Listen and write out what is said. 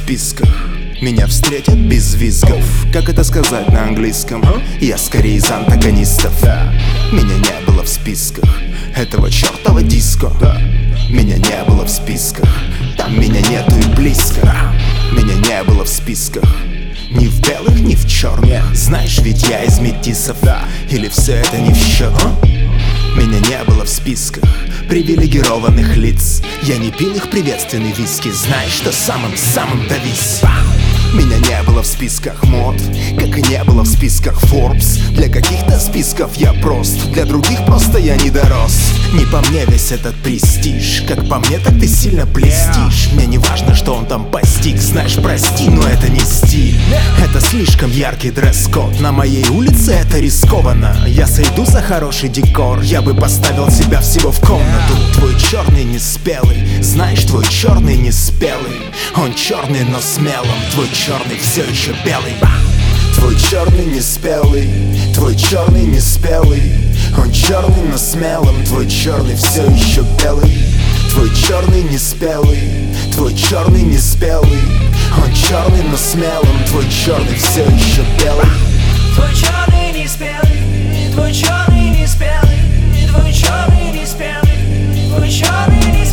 списках. Меня встретят без визгов. Как это сказать на английском? Я скорее из антагонистов. Меня не было в списках этого чертова диско. Меня не было в списках, там меня нету и близко. Меня не было в списках ни в белых, ни в черных. Знаешь, ведь я из метисов. Или все это не в счет? Меня не было в списках привилегированных лиц. Я не пил их приветственный виски. Знаешь, что самым довис. Меня не было в списках мод, как и не было в списках Forbes. Для каких-то списков я прост, для других просто я не дорос. Не по мне весь этот престиж, как по мне, так ты сильно блестишь. Мне не важно, что он там постиг. Знаешь, прости, но это не стиль. Это слишком яркий дресс-код. На моей улице это рискованно. Я сойду за хороший декор. Я бы поставил себя всего в комнату. Твой черный не спелый. Знаешь, твой черный не спелый. Он черный, но смелым. Твой черный все еще белый. Твой черный не спелый. Твой черный не спелый. Он черный, но смелым. Твой черный все еще белый. Твой черный не спелый. Твой черный не спелый. Он черный, но смелым. Твой черный все еще белый. Твой черный не спелый. Твой черный не спелый. Твой черный не спелый. Твой черный не